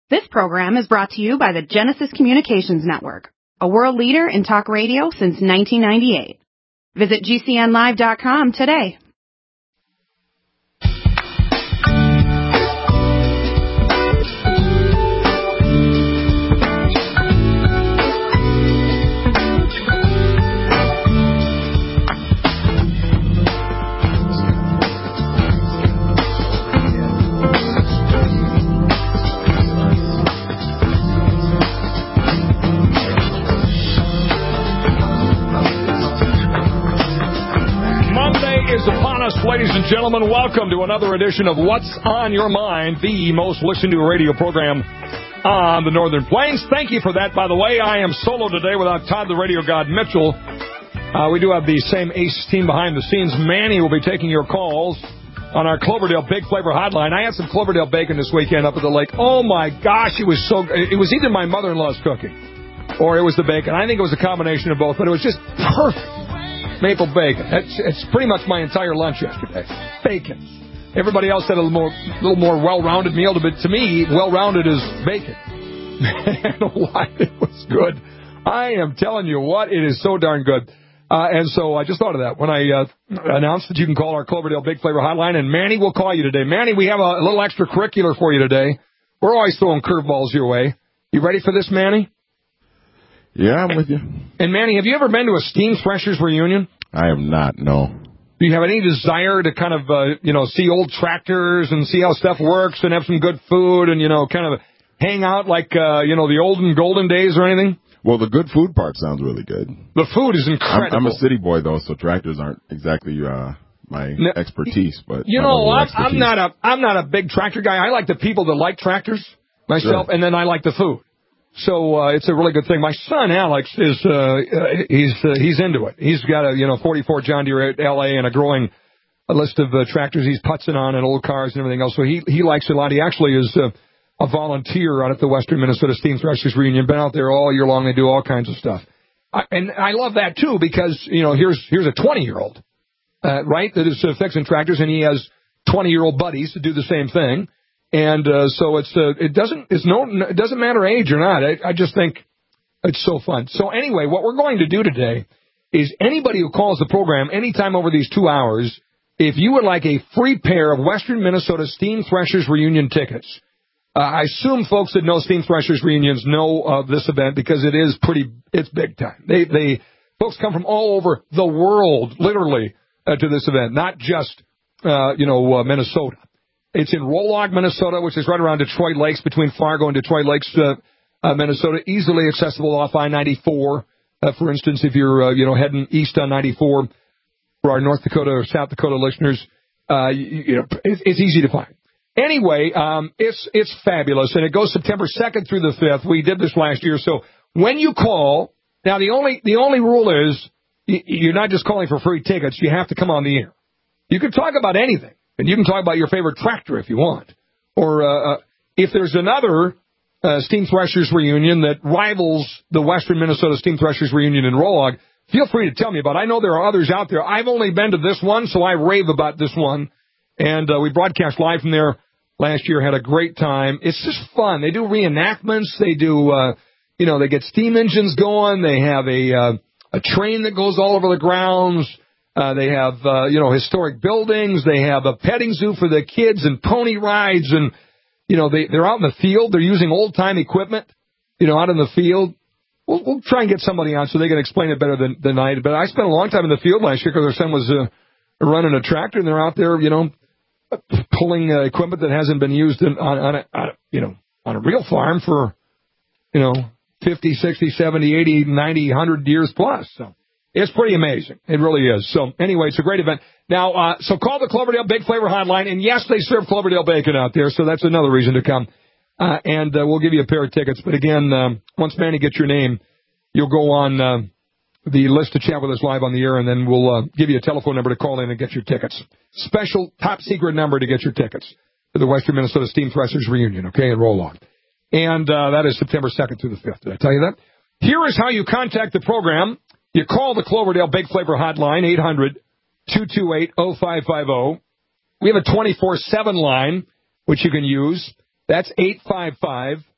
This program is brought to you by the Genesis Communications Network, a world leader in talk radio since 1998. Visit GCNlive.com today. Ladies and gentlemen, welcome to another edition of What's on Your Mind, the most listened to radio program on the Northern Plains. Thank you for that, by the way. I am solo today without Todd the Radio God Mitchell. We do have the same ace team behind the scenes. Manny will be taking your calls on our Cloverdale Big Flavor Hotline. I had some Cloverdale bacon this weekend up at the lake. Oh, my gosh, it was either my mother-in-law's cooking or it was the bacon. I think it was a combination of both, but it was just perfect. Maple bacon. It's pretty much my entire lunch yesterday. Bacon. Everybody else had a little more well-rounded meal. But to me, well-rounded is bacon. And why it was good. I am telling you what, it is so darn good. And so I just thought of that when I announced that you can call our Cloverdale Big Flavor Hotline, and Manny will call you today. Manny, we have a little extracurricular for you today. We're always throwing curveballs your way. You ready for this, Manny? Yeah, I'm with you. And, Manny, have you ever been to a Steam Threshers reunion? I have not, no. Do you have any desire to kind of, see old tractors and see how stuff works and have some good food and, kind of hang out like, the olden golden days or anything? Well, the good food part sounds really good. The food is incredible. I'm a city boy, though, so tractors aren't exactly my expertise. But I'm not a big tractor guy. I like the people that like tractors myself, and then I like the food. So it's a really good thing. My son Alex is he's into it. He's got a 44 John Deere at LA and a growing list of tractors he's putzing on and old cars and everything else. So he likes it a lot. He actually is a volunteer out at the Western Minnesota Steam Threshers reunion. Been out there all year long. They do all kinds of stuff. And I love that too because here's a 20-year-old right that is fixing tractors, and he has 20-year-old buddies that do the same thing. And so it doesn't matter age or not. I just think it's so fun. So anyway, what we're going to do today is anybody who calls the program anytime over these 2 hours, if you would like a free pair of Western Minnesota Steam Threshers reunion tickets. I assume folks that know Steam Threshers reunions know of this event because it's big time. They folks come from all over the world, literally, to this event, not just Minnesota. It's in Rolog, Minnesota, which is right around Detroit Lakes, between Fargo and Detroit Lakes, Minnesota. Easily accessible off I-94. For instance, if you're, heading east on 94 for our North Dakota or South Dakota listeners, it's easy to find. Anyway, it's fabulous, and it goes September 2nd through the 5th. We did this last year, so when you call, now the only rule is you're not just calling for free tickets. You have to come on the air. You can talk about anything. And you can talk about your favorite tractor if you want. Or if there's another Steam Threshers reunion that rivals the Western Minnesota Steam Threshers reunion in Rolog, feel free to tell me about it. I know there are others out there. I've only been to this one, so I rave about this one. And we broadcast live from there last year, had a great time. It's just fun. They do reenactments. They do, they get steam engines going. They have a train that goes all over the grounds. They have, historic buildings. They have a petting zoo for the kids and pony rides. And, they're out in the field. They're using old-time equipment, out in the field. We'll try and get somebody on so they can explain it better than I did. But I spent a long time in the field last year because their son was running a tractor, and they're out there, pulling equipment that hasn't been used on a real farm for, 50, 60, 70, 80, 90, 100 years plus. So. It's pretty amazing. It really is. So, anyway, it's a great event. Now, so call the Cloverdale Big Flavor Hotline. And, yes, they serve Cloverdale bacon out there, so that's another reason to come. And we'll give you a pair of tickets. But, again, once Manny gets your name, you'll go on the list to chat with us live on the air, and then we'll give you a telephone number to call in and get your tickets. Special top-secret number to get your tickets to the Western Minnesota Steam Threshers reunion, okay, in Rolog. And that is September 2nd through the 5th. Did I tell you that? Here is how you contact the program. You call the Cloverdale Big Flavor Hotline, 800-228-0550. We have a 24/7 line, which you can use. That's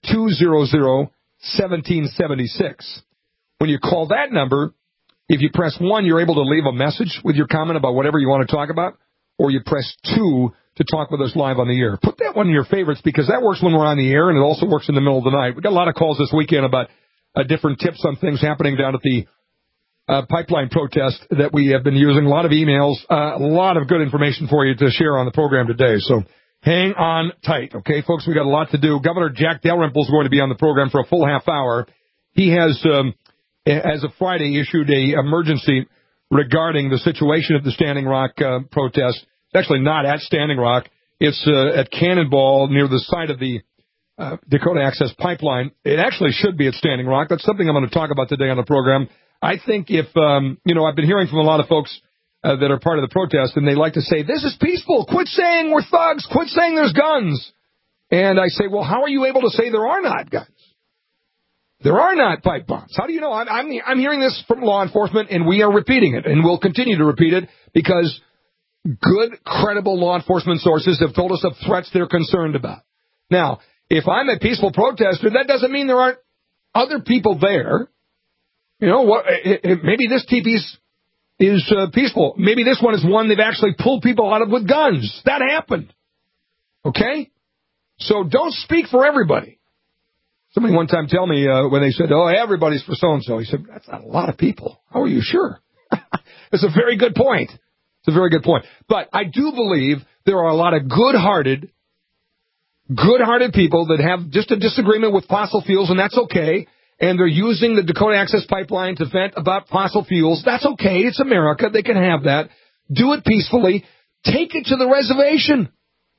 888-200-1776. When you call that number, if you press 1, you're able to leave a message with your comment about whatever you want to talk about, or you press 2 to talk with us live on the air. Put that one in your favorites because that works when we're on the air, and it also works in the middle of the night. We got a lot of calls this weekend about different tips on things happening down at the pipeline protest that we have been using. A lot of emails, a lot of good information for you to share on the program today. So hang on tight, okay, folks? We got a lot to do. Governor Jack Dalrymple is going to be on the program for a full half hour. He has, as of Friday, issued a emergency regarding the situation at the Standing Rock protest. It's actually not at Standing Rock. It's at Cannonball near the site of the Dakota Access Pipeline. It actually should be at Standing Rock. That's something I'm going to talk about today on the program. I think if, I've been hearing from a lot of folks that are part of the protest, and they like to say, this is peaceful. Quit saying we're thugs. Quit saying there's guns. And I say, well, how are you able to say there are not guns? There are not pipe bombs. How do you know? I'm hearing this from law enforcement, and we are repeating it, and we'll continue to repeat it because good, credible law enforcement sources have told us of threats they're concerned about. Now, if I'm a peaceful protester, that doesn't mean there aren't other people there. You know, maybe this teepee is peaceful. Maybe this one is one they've actually pulled people out of with guns. That happened. Okay? So don't speak for everybody. Somebody one time told me when they said, oh, everybody's for so-and-so. He said, that's not a lot of people. How are you sure? It's a very good point. It's a very good point. But I do believe there are a lot of good-hearted people that have just a disagreement with fossil fuels, and that's okay. And they're using the Dakota Access Pipeline to vent about fossil fuels. That's okay. It's America. They can have that. Do it peacefully. Take it to the reservation.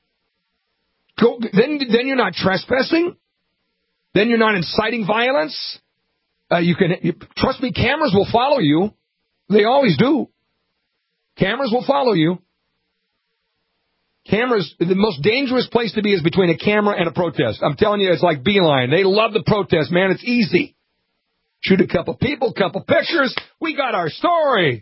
Then you're not trespassing. Then you're not inciting violence. Trust me, cameras will follow you. They always do. Cameras will follow you. Cameras, the most dangerous place to be is between a camera and a protest. I'm telling you, it's like Beeline. They love the protest, man. It's easy. Shoot a couple people, couple pictures. We got our story.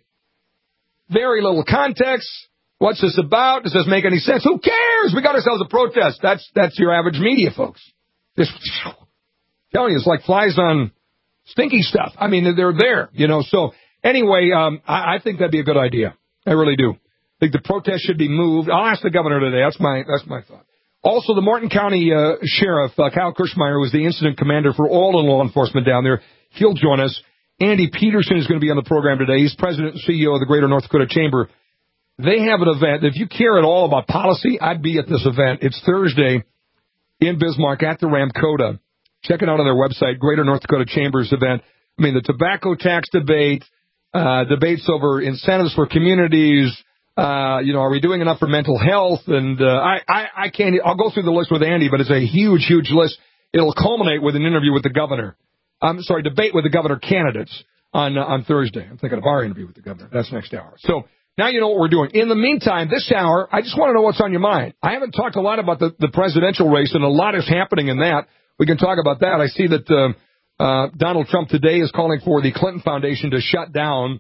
Very little context. What's this about? Does this make any sense? Who cares? We got ourselves a protest. That's your average media, folks. Just telling you, it's like flies on stinky stuff. I mean, they're there, So anyway, I think that'd be a good idea. I really do. I think the protest should be moved. I'll ask the governor today. That's my thought. Also, the Morton County Sheriff, Kyle Kirschmeyer, who was the incident commander for all the law enforcement down there, he'll join us. Andy Peterson is going to be on the program today. He's president and CEO of the Greater North Dakota Chamber. They have an event. If you care at all about policy, I'd be at this event. It's Thursday in Bismarck at the Ramkota. Check it out on their website, Greater North Dakota Chambers event. I mean, the tobacco tax debate, debates over incentives for communities. Are we doing enough for mental health? And I can't. I'll go through the list with Andy, but it's a huge, huge list. It'll culminate with an interview with the governor. Debate with the governor candidates on Thursday. I'm thinking of our interview with the governor. That's next hour. So now you know what we're doing. In the meantime, this hour, I just want to know what's on your mind. I haven't talked a lot about the presidential race, and a lot is happening in that. We can talk about that. I see that Donald Trump today is calling for the Clinton Foundation to shut down.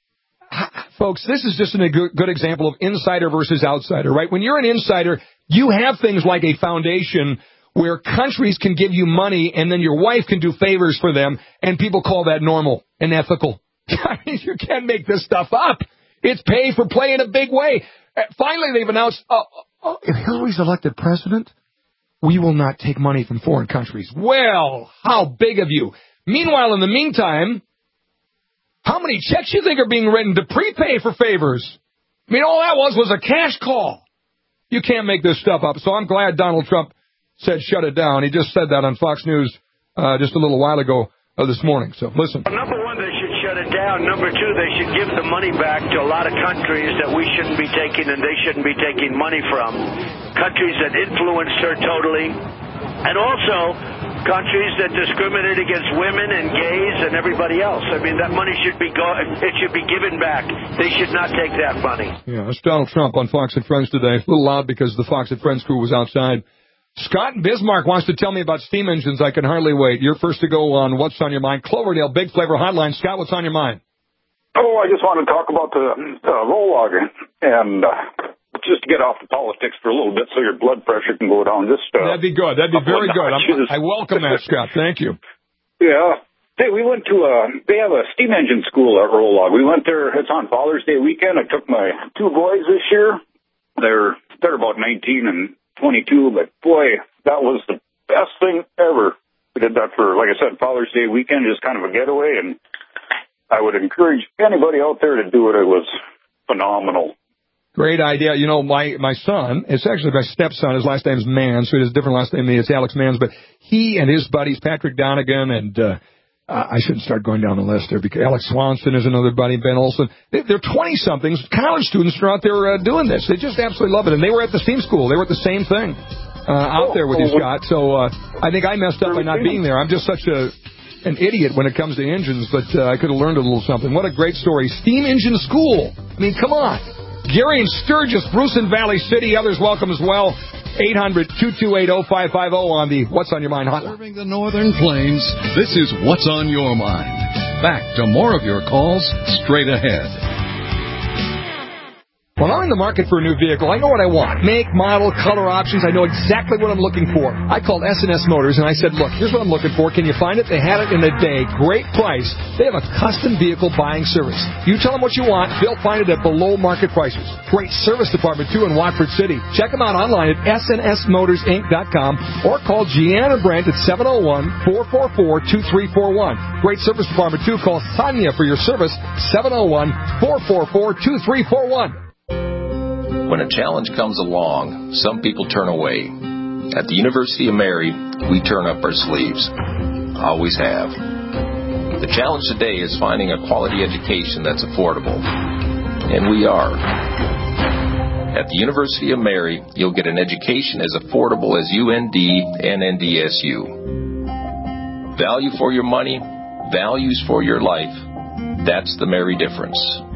Folks, this is just a good example of insider versus outsider, right? When you're an insider, you have things like a foundation where countries can give you money and then your wife can do favors for them, and people call that normal and ethical. I mean, you can't make this stuff up. It's pay for play in a big way. Finally, they've announced, if Hillary's elected president, we will not take money from foreign countries. Well, how big of you? Meanwhile, in the meantime, how many checks you think are being written to prepay for favors? I mean, all that was a cash call. You can't make this stuff up. So I'm glad Donald Trump said shut it down. He just said that on Fox News just a little while ago this morning. So listen. Number one, they should shut it down. Number two, they should give the money back to a lot of countries that we shouldn't be taking and they shouldn't be taking money from. Countries that influenced her totally. And also countries that discriminate against women and gays and everybody else. I mean, that money should be it should be given back. They should not take that money. Yeah, that's Donald Trump on Fox and Friends today. A little loud because the Fox and Friends crew was outside. Scott in Bismarck wants to tell me about steam engines. I can hardly wait. You're first to go on What's on Your Mind. Cloverdale, Big Flavor Hotline. Scott, what's on your mind? Oh, I just want to talk about the roll log and just to get off the politics for a little bit so your blood pressure can go down. That'd be good. That'd be very good. I welcome that, Scott. Thank you. Yeah. Hey, we went to they have a steam engine school at Rolog. We went there. It's on Father's Day weekend. I took my two boys this year. They're about 19 and 22, but boy, that was the best thing ever. We did that for, like I said, Father's Day weekend, just kind of a getaway, and I would encourage anybody out there to do it. It was phenomenal. Great idea. You know, my son, it's actually my stepson, his last name's Mann, so he has a different last name than me. It's Alex Manns, but he and his buddies, Patrick Donegan, and I shouldn't start going down the list there because Alex Swanson is another buddy, Ben Olson. They're 20-somethings, college students are out there doing this. They just absolutely love it, and they were at the steam school. They were at the same thing out there with you, Scott. So I think I messed up by not being there. I'm just such an idiot when it comes to engines, but I could have learned a little something. What a great story. Steam Engine School. I mean, come on. Gary and Sturgis, Bruce and Valley City, others welcome as well. 800-228-0550 on the What's on Your Mind hotline. Serving the Northern Plains, this is What's on Your Mind. Back to more of your calls straight ahead. When I'm in the market for a new vehicle, I know what I want. Make, model, color options. I know exactly what I'm looking for. I called S&S Motors, and I said, look, here's what I'm looking for. Can you find it? They had it in a day. Great price. They have a custom vehicle buying service. You tell them what you want. They'll find it at below market prices. Great service department, too, in Watford City. Check them out online at snsmotorsinc.com or call Gianna Brandt at 701-444-2341. Great service department, too. Call Sonia for your service, 701-444-2341. When a challenge comes along, some people turn away. At the University of Mary, we turn up our sleeves. Always have. The challenge today is finding a quality education that's affordable. And we are. At the University of Mary, you'll get an education as affordable as UND and NDSU. Value for your money, values for your life. That's the Mary difference.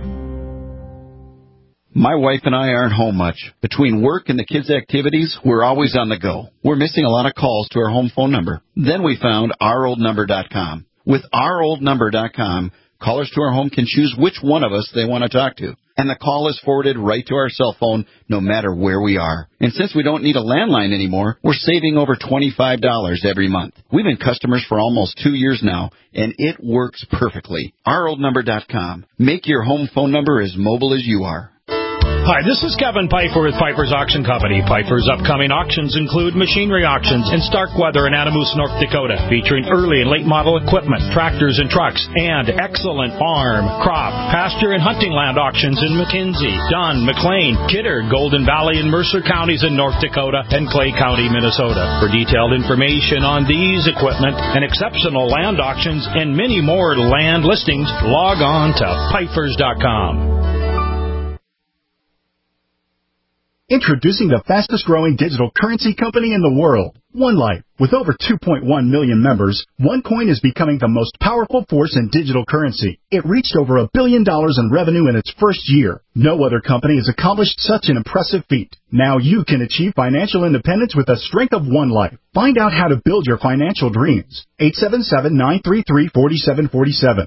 My wife and I aren't home much. Between work and the kids' activities, we're always on the go. We're missing a lot of calls to our home phone number. Then we found ouroldnumber.com. With ouroldnumber.com, callers to our home can choose which one of us they want to talk to. And the call is forwarded right to our cell phone, no matter where we are. And since we don't need a landline anymore, we're saving over $25 every month. We've been customers for almost 2 years now, and it works perfectly. ouroldnumber.com. Make your home phone number as mobile as you are. Hi, this is Kevin Piper with Piper's Auction Company. Piper's upcoming auctions include machinery auctions in Starkweather and Adamus, North Dakota, featuring early and late model equipment, tractors and trucks, and excellent farm, crop, pasture, and hunting land auctions in McKinsey, Dunn, McLean, Kidder, Golden Valley, and Mercer counties in North Dakota, and Clay County, Minnesota. For detailed information on these equipment and exceptional land auctions and many more land listings, log on to Pipers.com. Introducing the fastest-growing digital currency company in the world, OneLife. With over 2.1 million members, OneCoin is becoming the most powerful force in digital currency. It reached over $1 billion in revenue in its first year. No other company has accomplished such an impressive feat. Now you can achieve financial independence with the strength of OneLife. Find out how to build your financial dreams. 877-933-4747.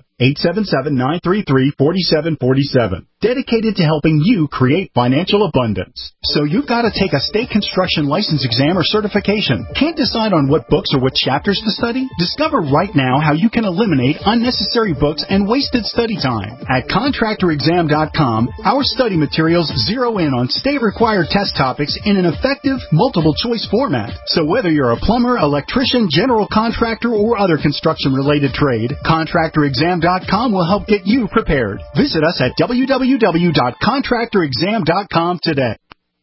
877-933-4747. Dedicated to helping you create financial abundance. So you've got to take a state construction license exam or certification. Can't decide on what books or what chapters to study? Discover right now how you can eliminate unnecessary books and wasted study time. At contractorexam.com, our study materials zero in on state-required test topics in an effective, multiple-choice format. So whether you're a plumber, electrician, general contractor, or other construction-related trade, contractorexam.com will help get you prepared. Visit us at www.contractorexam.com today.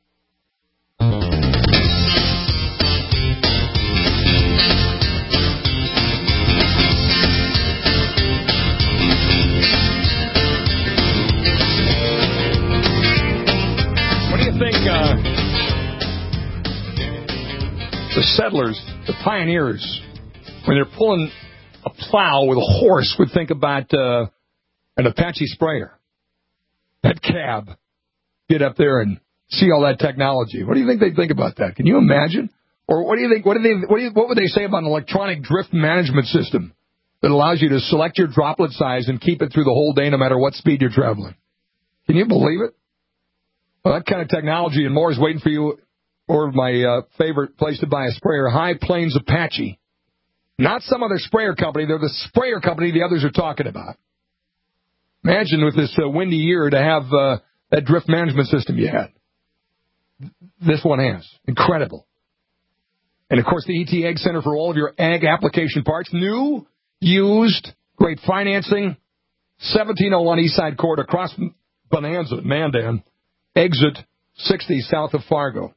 The settlers, the pioneers, when they're pulling a plow with a horse, would think about an Apache sprayer, that cab, get up there and see all that technology. What do you think they'd think about that? Can you imagine? Or what do you think? What would they say about an electronic drift management system that allows you to select your droplet size and keep it through the whole day, no matter what speed you're traveling? Can you believe it? Well, that kind of technology and more is waiting for you. Or my favorite place to buy a sprayer, High Plains Apache. Not some other sprayer company. They're the sprayer company the others are talking about. Imagine with this windy year to have that drift management system you had. This one has. Incredible. And, of course, the ET Ag Center for all of your ag application parts. New, used, great financing. 1701 Eastside Court across Bonanza, Mandan. Exit 60 south of Fargo.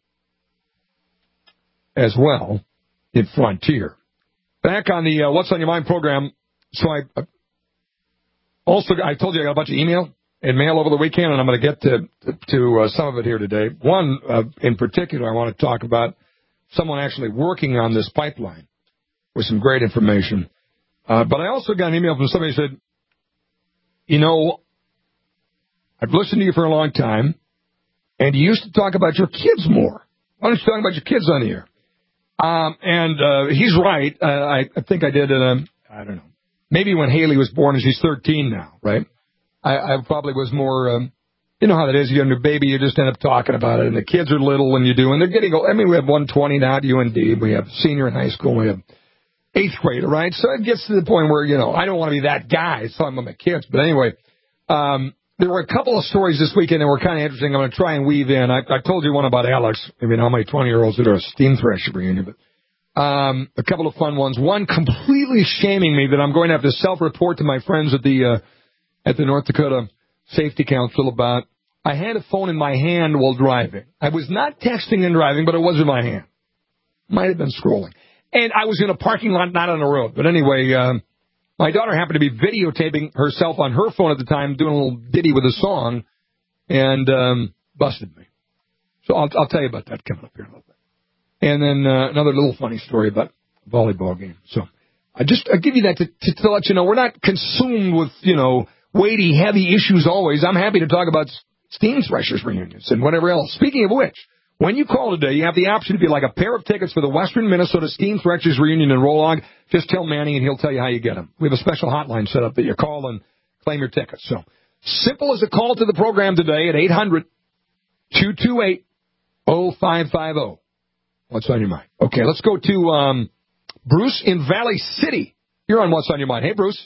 As well in Frontier. Back on the What's on Your Mind program. So I told you I got a bunch of email and mail over the weekend, and I'm going to get to some of it here today. One in particular I want to talk about someone actually working on this pipeline with some great information. But I also got an email from somebody who said, you know, I've listened to you for a long time, and you used to talk about your kids more. Why don't you talk about your kids on the air? And he's right. I think I did I don't know. Maybe when Haley was born, and she's 13 now, right? I probably was more, you know how that is. You have a new baby, you just end up talking about it. And the kids are little when you do. And they're getting old. I mean, we have 120 now at UND. We have senior in high school. We have 8th grader, right? So it gets to the point where, you know, I don't want to be that guy talking about my kids. But anyway, there were a couple of stories this weekend that were kind of interesting. I'm going to try and weave in. I told you one about Alex. I mean, how many 20-year-olds did a steam thresher reunion? But a couple of fun ones. One completely shaming me that I'm going to have to self-report to my friends at the North Dakota Safety Council about. I had a phone in my hand while driving. I was not texting and driving, but it was in my hand. Might have been scrolling. And I was in a parking lot, not on the road. But anyway, my daughter happened to be videotaping herself on her phone at the time, doing a little ditty with a song, and busted me. So I'll tell you about that coming up here in a little bit. And then another little funny story about a volleyball game. So I give you that to let you know we're not consumed with, you know, weighty, heavy issues always. I'm happy to talk about steam threshers reunions and whatever else. Speaking of which, when you call today, you have the option to be like a pair of tickets for the Western Minnesota Steam Threshers reunion in Rolog. Just tell Manny and he'll tell you how you get them. We have a special hotline set up that you call and claim your tickets. So simple as a call to the program today at 800-228-0550. What's on your mind? Okay, let's go to Bruce in Valley City. You're on What's on Your Mind. Hey, Bruce.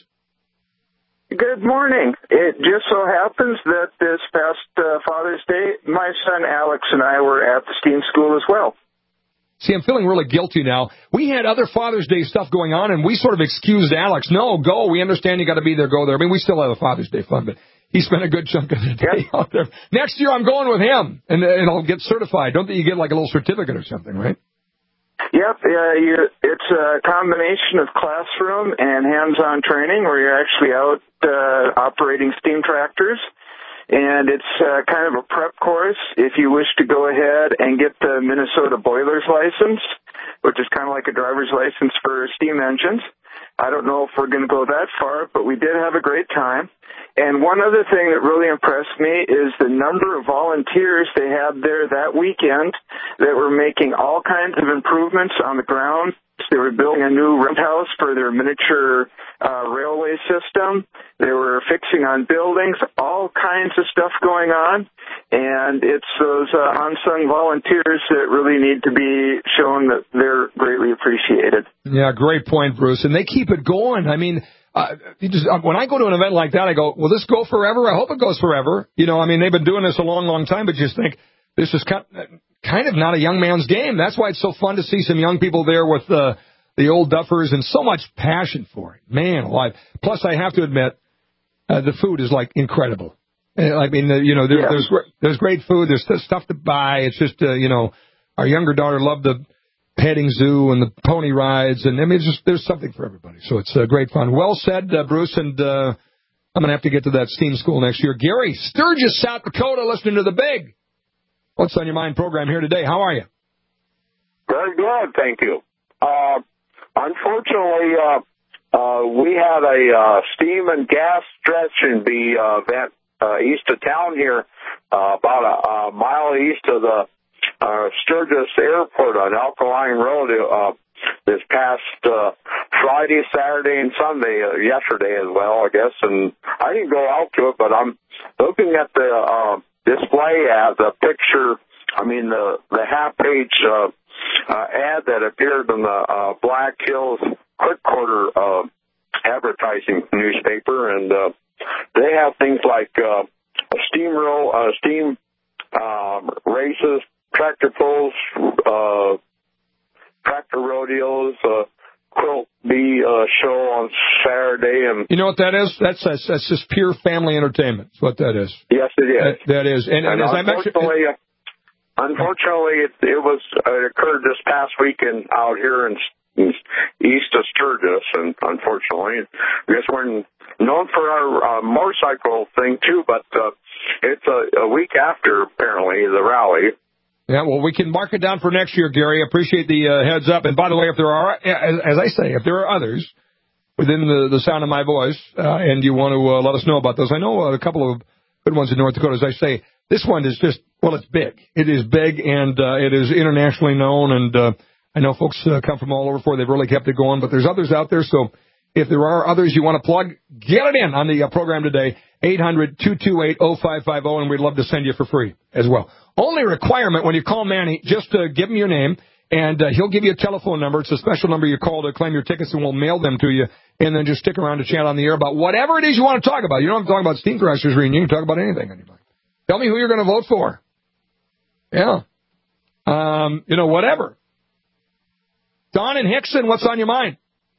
Good morning. It just so happens that this past Father's Day, my son Alex and I were at the STEAM school as well. See, I'm feeling really guilty now. We had other Father's Day stuff going on, and we sort of excused Alex. No, go. We understand you got to be there. Go there. I mean, we still have a Father's Day fun, but he spent a good chunk of the day out there. Next year, I'm going with him, and I'll get certified. Don't you get like a little certificate or something, right? Yep. It's a combination of classroom and hands-on training where you're actually out operating steam tractors. And it's kind of a prep course if you wish to go ahead and get the Minnesota Boilers license, which is kind of like a driver's license for steam engines. I don't know if we're going to go that far, but we did have a great time. And one other thing that really impressed me is the number of volunteers they had there that weekend that were making all kinds of improvements on the ground. They were building a new roundhouse for their miniature railway system. They were fixing on buildings, all kinds of stuff going on. And it's those unsung volunteers that really need to be shown that they're greatly appreciated. Yeah, great point, Bruce. And they keep it going. I mean, when I go to an event like that, I go, will this go forever? I hope it goes forever. You know, I mean, they've been doing this a long, long time, but you just think this is kind of not a young man's game. That's why it's so fun to see some young people there with the old duffers and so much passion for it. Man alive. Plus, I have to admit, the food is, like, incredible. I mean, there's great food. There's stuff to buy. It's just, our younger daughter loved the petting zoo and the pony rides. And, I mean, there's something for everybody. So it's great fun. Well said, Bruce. And I'm going to have to get to that STEAM school next year. Gary, Sturgis, South Dakota, listening to The Big What's on Your Mind program here today. How are you? Very good, thank you. Unfortunately, we had a steam and gas stretching bee event east of town here, about a mile east of the Sturgis Airport on Alkaline Road this past Friday, Saturday, and Sunday, yesterday as well, I guess. And I didn't go out to it, but I'm looking at the display ad, the picture, the half-page ad that appeared in the Black Hills Quick Quarter advertising newspaper, and they have things like steam races, tractor pulls, tractor rodeos, quilt bee show on Saturday, and you know what that is? That's just pure family entertainment. That's what that is. Yes, it is. That is, and as I mentioned, unfortunately, it occurred this past weekend out here in east of Sturgis, and unfortunately, I guess we're known for our motorcycle thing too, but it's a week after apparently the rally. Yeah, well, we can mark it down for next year, Gary. Appreciate the heads up. And by the way, if there are, as I say, if there are others within the sound of my voice, and you want to let us know about those, I know a couple of good ones in North Dakota. As I say, this one is just, well, it's big. It is big, and it is internationally known, and I know folks come from all over for it. They've really kept it going, but there's others out there, so if there are others you want to plug, get it in on the program today, 800-228-0550, and we'd love to send you for free as well. Only requirement when you call Manny, just give him your name, and he'll give you a telephone number. It's a special number you call to claim your tickets, and we'll mail them to you, and then just stick around to chat on the air about whatever it is you want to talk about. You don't have to talk about Steam Thrashers reunion. You can talk about anything. Tell me who you're going to vote for. Yeah. Whatever. Don and Hickson, what's on your mind?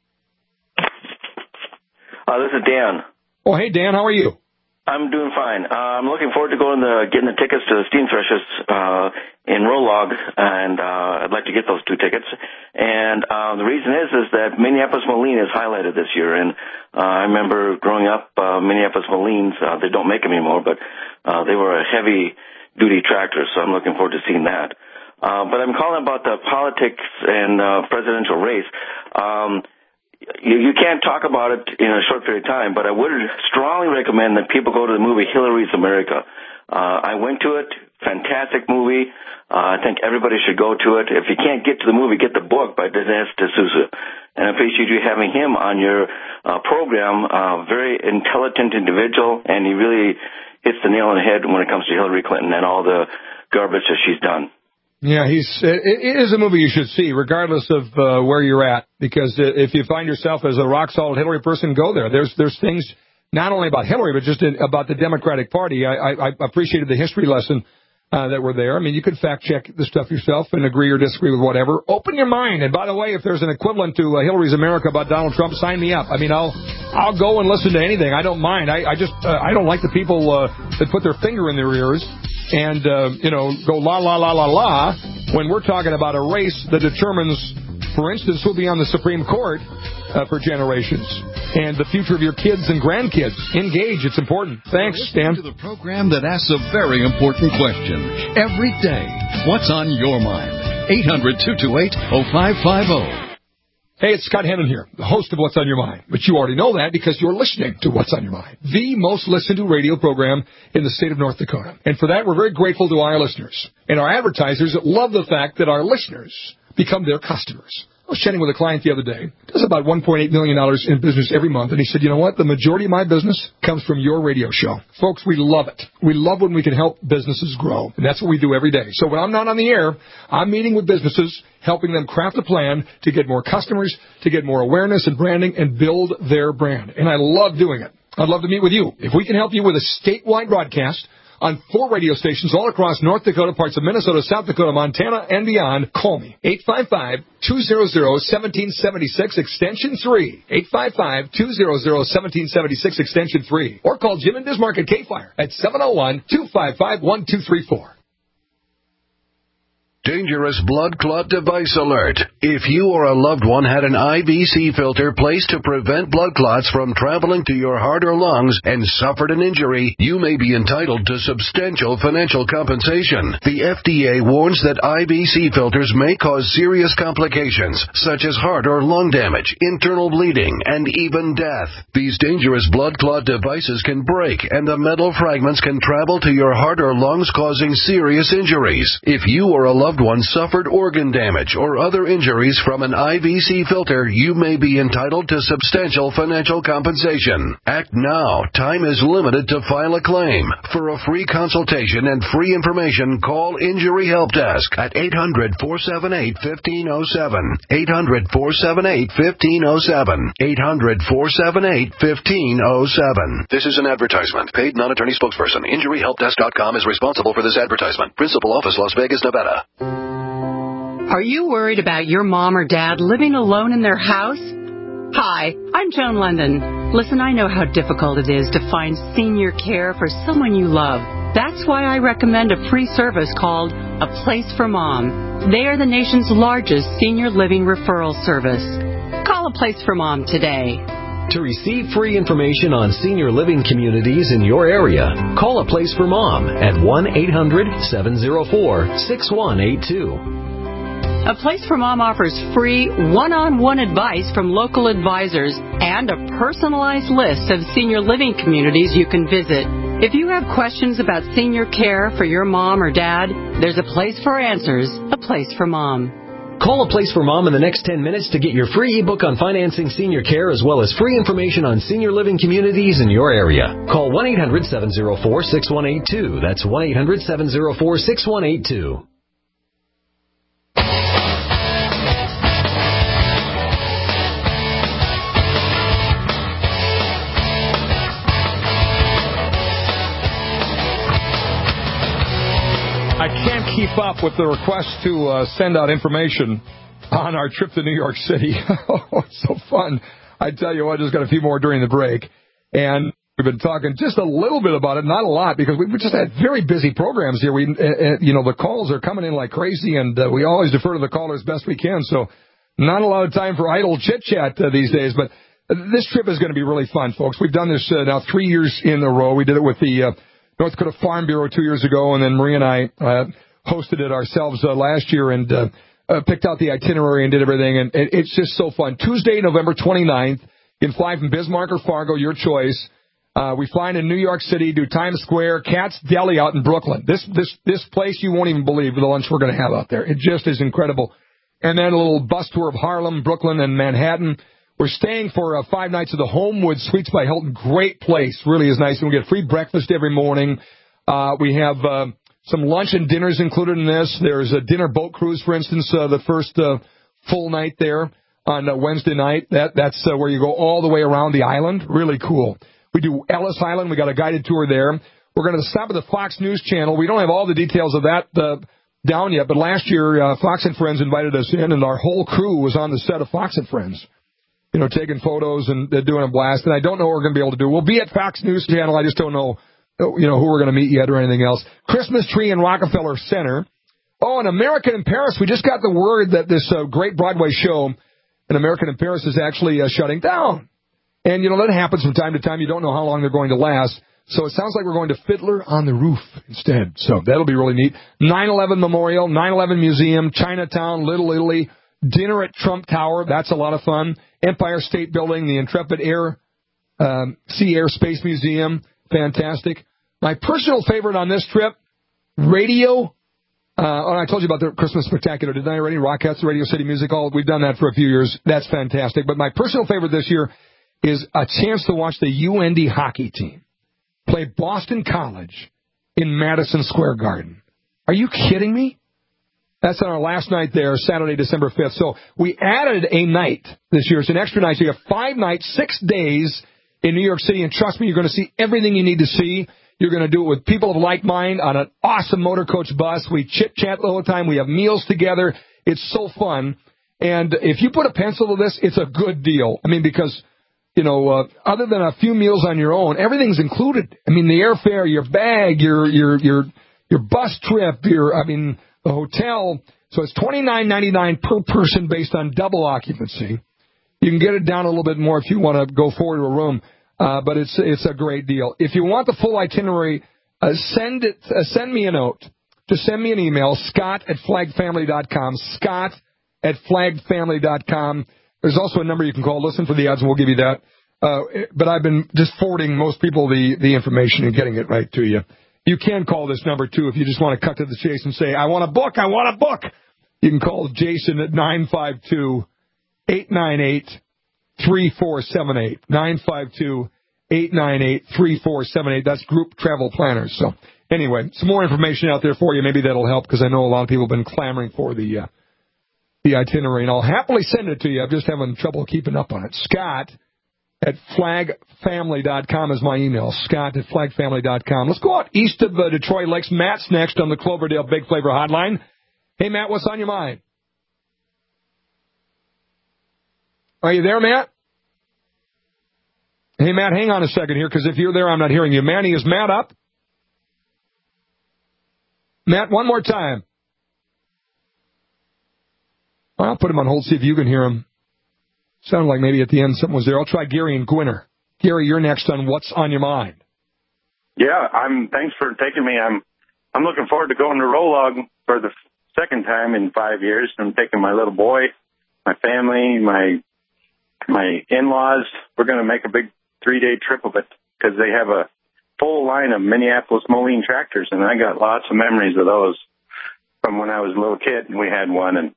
This is Dan. Oh, hey, Dan, how are you? I'm doing fine. I'm looking forward to getting the tickets to the Steam Thrashers in Rolog, and I'd like to get those 2 tickets. And the reason is that Minneapolis Moline is highlighted this year, and I remember growing up, Minneapolis Molines, they don't make them anymore, but they were a heavy-duty tractor, so I'm looking forward to seeing that. But I'm calling about the politics and presidential race. You can't talk about it in a short period of time, but I would strongly recommend that people go to the movie Hillary's America. I went to it. Fantastic movie. I think everybody should go to it. If you can't get to the movie, get the book by Dinesh D'Souza. And I appreciate you having him on your program. Very intelligent individual, and he really hits the nail on the head when it comes to Hillary Clinton and all the garbage that she's done. Yeah, it is a movie you should see, regardless of where you're at, because if you find yourself as a rock-solid Hillary person, go there. There's things not only about Hillary, but just about the Democratic Party. I appreciated the history lesson that were there. I mean, you could fact-check the stuff yourself and agree or disagree with whatever. Open your mind. And by the way, if there's an equivalent to Hillary's America about Donald Trump, sign me up. I mean, I'll go and listen to anything. I don't mind. I don't like the people that put their finger in their ears and, go la, la, la, la, la, when we're talking about a race that determines, for instance, who'll be on the Supreme Court for generations and the future of your kids and grandkids. Engage. It's important. Thanks, Dan. To the program that asks a very important question every day. What's on your mind? 800-228-0550. Hey, it's Scott Hennon here, the host of What's on Your Mind. But you already know that because you're listening to What's on Your Mind, the most listened to radio program in the state of North Dakota. And for that, we're very grateful to our listeners. And our advertisers love the fact that our listeners become their customers. I was chatting with a client the other day. Does about $1.8 million in business every month. And he said, you know what? The majority of my business comes from your radio show. Folks, we love it. We love when we can help businesses grow. And that's what we do every day. So when I'm not on the air, I'm meeting with businesses, helping them craft a plan to get more customers, to get more awareness and branding, and build their brand. And I love doing it. I'd love to meet with you. If we can help you with a statewide broadcast on 4 radio stations all across North Dakota, parts of Minnesota, South Dakota, Montana, and beyond, call me. 855-200-1776, extension 3. 855-200-1776, extension 3. Or call Jim and Bismarck at K-Fire at 701-255-1234. Dangerous blood clot device alert. If you or a loved one had an IVC filter placed to prevent blood clots from traveling to your heart or lungs and suffered an injury, you may be entitled to substantial financial compensation. The FDA warns that IVC filters may cause serious complications, such as heart or lung damage, internal bleeding, and even death. These dangerous blood clot devices can break, and the metal fragments can travel to your heart or lungs, causing serious injuries. If you or a loved loved one suffered organ damage or other injuries from an IVC filter, you may be entitled to substantial financial compensation. Act now. Time is limited to file a claim. For a free consultation and free information, call Injury Help Desk at 800-478-1507. 800-478-1507. 800-478-1507. This is an advertisement. Paid non-attorney spokesperson. InjuryHelpDesk.com is responsible for this advertisement. Principal office, Las Vegas, Nevada. Are you worried about your mom or dad living alone in their house? Hi, I'm Joan London. Listen, I know how difficult it is to find senior care for someone you love. That's why I recommend a free service called A Place for Mom. They are the nation's largest senior living referral service. Call A Place for Mom today. To receive free information on senior living communities in your area, call A Place for Mom at 1-800-704-6182. A Place for Mom offers free one-on-one advice from local advisors and a personalized list of senior living communities you can visit. If you have questions about senior care for your mom or dad, there's a place for answers, A Place for Mom. Call A Place for Mom in the next 10 minutes to get your free ebook on financing senior care as well as free information on senior living communities in your area. Call 1-800-704-6182. That's 1-800-704-6182. I can't keep up with the request to send out information on our trip to New York City. Oh, it's so fun. I tell you what, I just got a few more during the break. And we've been talking just a little bit about it, not a lot, because we just had very busy programs here. The calls are coming in like crazy, and we always defer to the caller as best we can. So not a lot of time for idle chit-chat these days. But this trip is going to be really fun, folks. We've done this now 3 years in a row. We did it with the North Dakota Farm Bureau 2 years ago, and then Marie and I hosted it ourselves last year and picked out the itinerary and did everything, and it's just so fun. Tuesday, November 29th, you can fly from Bismarck or Fargo, your choice. We fly into New York City, do Times Square, Katz Deli out in Brooklyn. This place you won't even believe the lunch we're going to have out there. It just is incredible. And then a little bus tour of Harlem, Brooklyn, and Manhattan. We're staying for 5 nights at the Homewood Suites by Hilton. Great place. Really is nice. And we get free breakfast every morning. We have some lunch and dinners included in this. There's a dinner boat cruise, for instance, the first full night there on Wednesday night. That's where you go all the way around the island. Really cool. We do Ellis Island. We got a guided tour there. We're going to stop at the Fox News Channel. We don't have all the details of that down yet, but last year Fox and Friends invited us in, and our whole crew was on the set of Fox and Friends. Taking photos and doing a blast. And I don't know what we're going to be able to do. We'll be at Fox News Channel. I just don't know, who we're going to meet yet or anything else. Christmas tree in Rockefeller Center. Oh, and American in Paris. We just got the word that this great Broadway show, An American in Paris, is actually shutting down. And, that happens from time to time. You don't know how long they're going to last. So it sounds like we're going to Fiddler on the Roof instead. So that'll be really neat. 9/11 Memorial, 9/11 Museum, Chinatown, Little Italy. Dinner at Trump Tower, that's a lot of fun. Empire State Building, the Intrepid Sea Air Space Museum, fantastic. My personal favorite on this trip, radio. I told you about the Christmas Spectacular, didn't I already? Rockettes, Radio City Music Hall. We've done that for a few years. That's fantastic. But my personal favorite this year is a chance to watch the UND hockey team play Boston College in Madison Square Garden. Are you kidding me? That's on our last night there, Saturday, December 5th. So we added a night this year. It's an extra night. So you have 5 nights, 6 days in New York City. And trust me, you're going to see everything you need to see. You're going to do it with people of like mind on an awesome motor coach bus. We chit-chat the whole time. We have meals together. It's so fun. And if you put a pencil to this, it's a good deal. I mean, because, other than a few meals on your own, everything's included. I mean, the airfare, your bag, your bus trip, the hotel. So it's $29.99 per person based on double occupancy. You can get it down a little bit more if you want to go forward to a room, but it's a great deal. If you want the full itinerary, send me a note. Just send me an email, scott@flagfamily.com, scott@flagfamily.com. There's also a number you can call. Listen for the ads, and we'll give you that. But I've been just forwarding most people the information and getting it right to you. You can call this number, too, if you just want to cut to the chase and say, I want a book, I want a book. You can call Jason at 952-898-3478. 952-898-3478. That's Group Travel Planners. So, anyway, some more information out there for you. Maybe that'll help, because I know a lot of people have been clamoring for the itinerary, and I'll happily send it to you. I'm just having trouble keeping up on it. Scott at flagfamily.com is my email. Scott at flagfamily.com. Let's go out east of Detroit Lakes. Matt's next on the Cloverdale Big Flavor Hotline. Hey, Matt, what's on your mind? Are you there, Matt? Hey, Matt, hang on a second here, because if you're there, I'm not hearing you. Manny, is Matt up? Matt, one more time. I'll put him on hold, see if you can hear him. Sounded like maybe at the end something was there. I'll try Gary and Gwinner. Gary, you're next on What's on Your Mind. Yeah, thanks for taking me. I'm looking forward to going to Rolog for the second time in 5 years. I'm taking my little boy, my family, my in-laws. We're going to make a big 3-day trip of it because they have a full line of Minneapolis Moline tractors, and I got lots of memories of those from when I was a little kid and we had one, and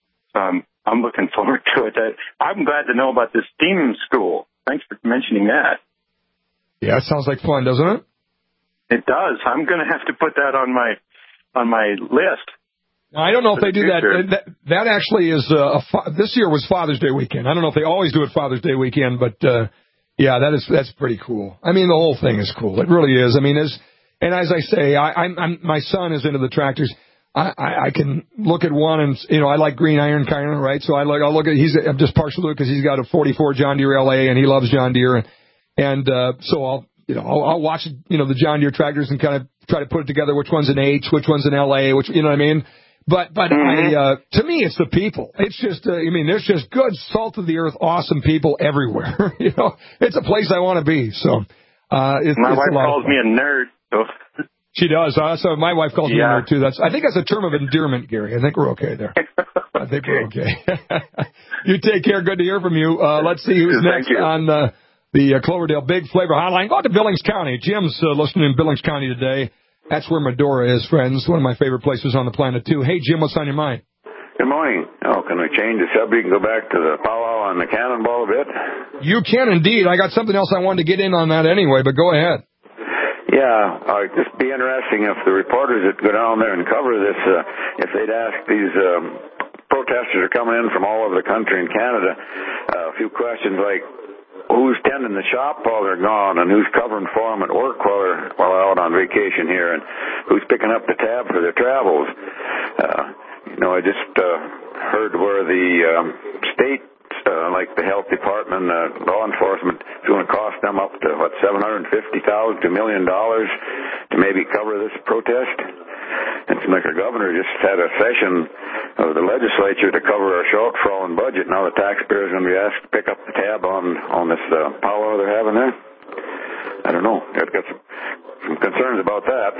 I'm looking forward to it. I'm glad to know about this steam school. Thanks for mentioning that. Yeah, it sounds like fun, doesn't it? It does. I'm going to have to put that on my list. I don't know if they do that. That actually is this year was Father's Day weekend. I don't know if they always do it Father's Day weekend, but yeah, that's pretty cool. I mean, the whole thing is cool. It really is. I mean, as I say, my son is into the tractors. I can look at one and, I like green iron kind of, right? So I'll look at, I'm just partial to it because he's got a 44 John Deere LA and he loves John Deere. And so I'll watch, the John Deere tractors and kind of try to put it together, which one's an H, which one's an LA, which, you know what I mean? But to me, it's the people. It's just, there's just good, salt of the earth, awesome people everywhere. It's a place I want to be. So, my wife calls me a nerd. So. She does. So my wife calls me a nerd, too. I think that's a term of endearment, Gary. I think we're okay there. I think we're okay. You take care. Good to hear from you. Let's see who's next on the Cloverdale Big Flavor Hotline. Go out to Billings County. Jim's listening in Billings County today. That's where Medora is, friends. One of my favorite places on the planet, too. Hey, Jim, what's on your mind? Good morning. Oh, can we change the subject and go back to the powwow on the cannonball a bit? You can indeed. I got something else I wanted to get in on that anyway, but go ahead. Yeah, it'd just be interesting if the reporters that go down there and cover this, if they'd ask these protesters are coming in from all over the country and Canada, a few questions like, who's tending the shop while they're gone, and who's covering for them at work while they're out on vacation here, and who's picking up the tab for their travels. I just heard where the state, like the health department, law enforcement, is going to cost them up to $750,000 to $1 million to maybe cover this protest. It seems like our governor just had a session of the legislature to cover our shortfall in budget. Now the taxpayers are going to be asked to pick up the tab on this powwow they're having there. I don't know. I've got some concerns about that.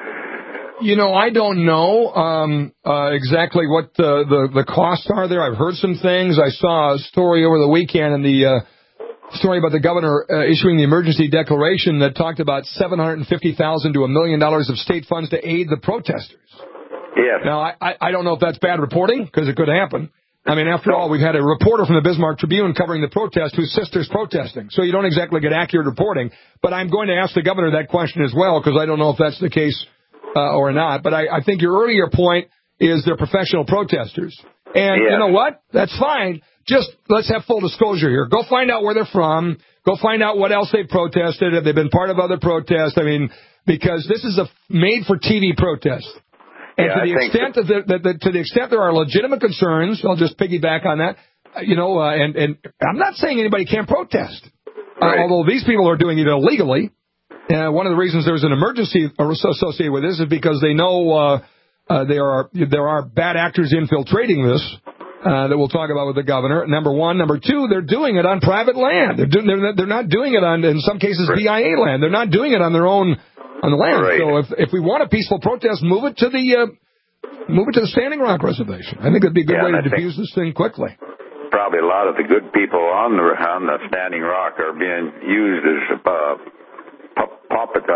I don't know exactly what the costs are there. I've heard some things. I saw a story over the weekend in the story about the governor issuing the emergency declaration that talked about $750,000 to $1 million of state funds to aid the protesters. Yes. Now, I don't know if that's bad reporting, because it could happen. I mean, after all, we've had a reporter from the Bismarck Tribune covering the protest whose sister's protesting. So you don't exactly get accurate reporting. But I'm going to ask the governor that question as well, because I don't know if that's the case or not. But I think your earlier point is they're professional protesters. And you know what? That's fine. Just let's have full disclosure here. Go find out where they're from. Go find out what else they've protested. Have they been part of other protests? I mean, because this is a made-for-TV protest. And to the extent there are legitimate concerns, I'll just piggyback on that, and I'm not saying anybody can't protest. Right. Although these people are doing it illegally. One of the reasons there's an emergency associated with this is because they know there are bad actors infiltrating this that we'll talk about with the governor. Number one. Number two, they're doing it on private land. They're not doing it on, in some cases, BIA land. They're not doing it on their own on the land. Right. So if we want a peaceful protest, move it to the Standing Rock Reservation. I think it'd be a good way to diffuse this thing quickly. Probably a lot of the good people on the Standing Rock are being used as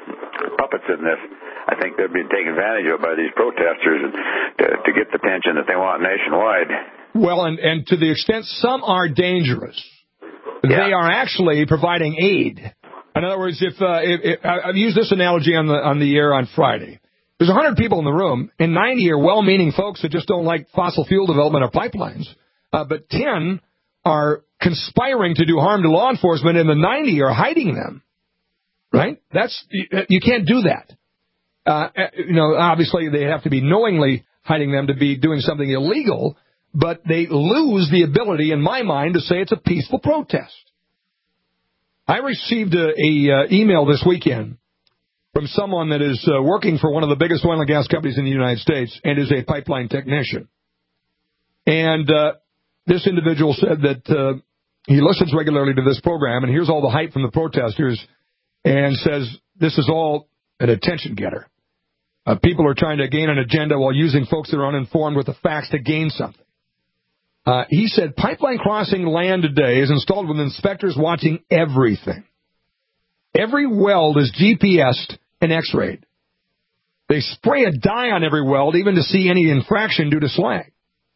puppets in this. I think they're being taken advantage of by these protesters to get the attention that they want nationwide. Well, and to the extent some are dangerous, they are actually providing aid. In other words, if I've used this analogy on the air on Friday. There's 100 people in the room, and 90 are well-meaning folks that just don't like fossil fuel development or pipelines. But 10 are conspiring to do harm to law enforcement, and the 90 are hiding them. Right? You can't do that. Obviously they have to be knowingly hiding them to be doing something illegal, but they lose the ability, in my mind, to say it's a peaceful protest. I received a email this weekend from someone that is working for one of the biggest oil and gas companies in the United States and is a pipeline technician. And this individual said that he listens regularly to this program and hears all the hype from the protesters and says this is all an attention getter. People are trying to gain an agenda while using folks that are uninformed with the facts to gain something. He said pipeline crossing land today is installed with inspectors watching everything. Every weld is GPSed and X-rayed. They spray a dye on every weld even to see any infraction due to slag.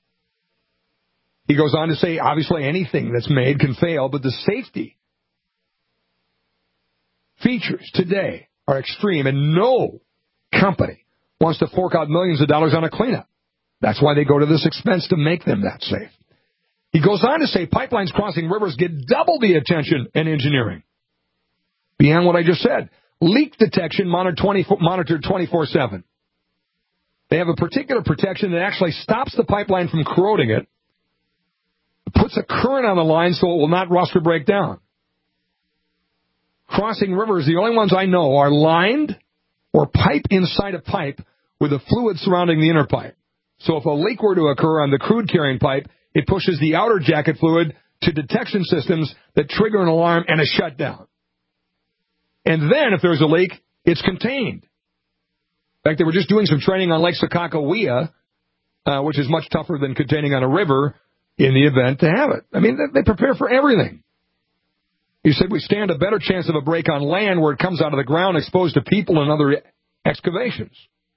He goes on to say, obviously anything that's made can fail, but the safety features today are extreme, and no company wants to fork out millions of dollars on a cleanup. That's why they go to this expense to make them that safe. He goes on to say pipelines crossing rivers get double the attention and engineering. Beyond what I just said, leak detection monitored 24/7. They have a particular protection that actually stops the pipeline from corroding it, puts a current on the line so it will not rust or break down. Crossing rivers, the only ones I know, are lined or pipe inside a pipe with a fluid surrounding the inner pipe. So if a leak were to occur on the crude carrying pipe, it pushes the outer jacket fluid to detection systems that trigger an alarm and a shutdown. And then if there's a leak, it's contained. In fact, they were just doing some training on Lake Sakakawea, which is much tougher than containing on a river in the event to have it. I mean, they prepare for everything. He said we stand a better chance of a break on land where it comes out of the ground exposed to people and other excavations.